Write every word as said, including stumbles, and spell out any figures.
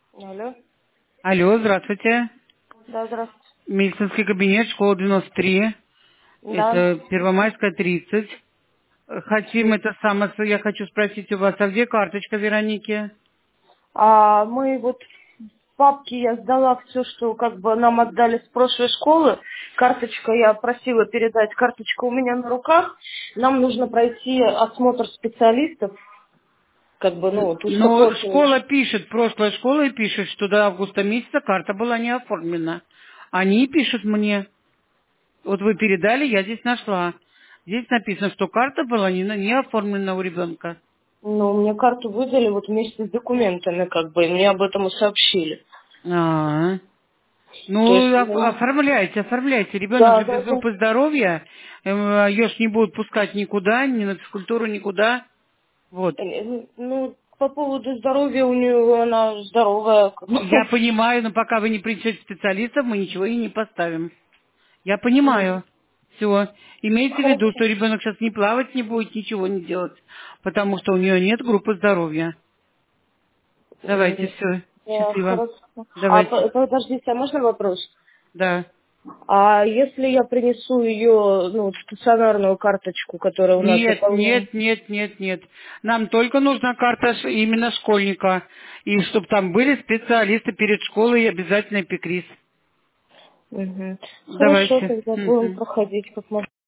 Алло. Алло, здравствуйте. Да, здравствуйте. Медицинский кабинет, школа девяносто три. Да. Это Первомайская, тридцать. Хотим это самое, я хочу спросить у вас, а где карточка Вероники? А мы вот в папке я сдала все, что как бы нам отдали с прошлой школы. Карточка, я просила передать, карточка у меня на руках. Нам нужно пройти осмотр специалистов, как бы, ну, вот Ну, узкопрофильный. школа пишет, прошлая школа и пишет, что до августа месяца карта была не оформлена. Они пишут мне, вот вы передали, я здесь нашла. Здесь написано, что карта была не, на- не оформлена у ребенка. Ну, мне карту выдали вот вместе с документами, как бы, и мне об этом и сообщили. А, То Ну, есть, оф- ну, оформляйте, оформляйте. Ребенок да, же да, без да. группы здоровья, э, ее ж не будут пускать никуда, ни на физкультуру, никуда. Вот. Э, Ну, по поводу здоровья у нее она здоровая, как Я бы. понимаю, но пока вы не принесете специалистов, мы ничего и не поставим. Я Мгм. понимаю. Все. Имейте в виду, Хорошо. что ребенок сейчас не плавать не будет, ничего не делать, потому что у нее нет группы здоровья. Давайте, М, все. Да, Счастливо. хорошо. А Давайте. по- подождите, а можно вопрос? Да. А если я принесу ее, ну, вот стационарную карточку, которая у нас Нет, заполнена? нет, нет, нет, нет. Нам только нужна карта ш- именно школьника. И чтобы там были специалисты перед школой и обязательно эпикриз. Мгм. Хорошо, Давайте. тогда будем Мгм. проходить как можно.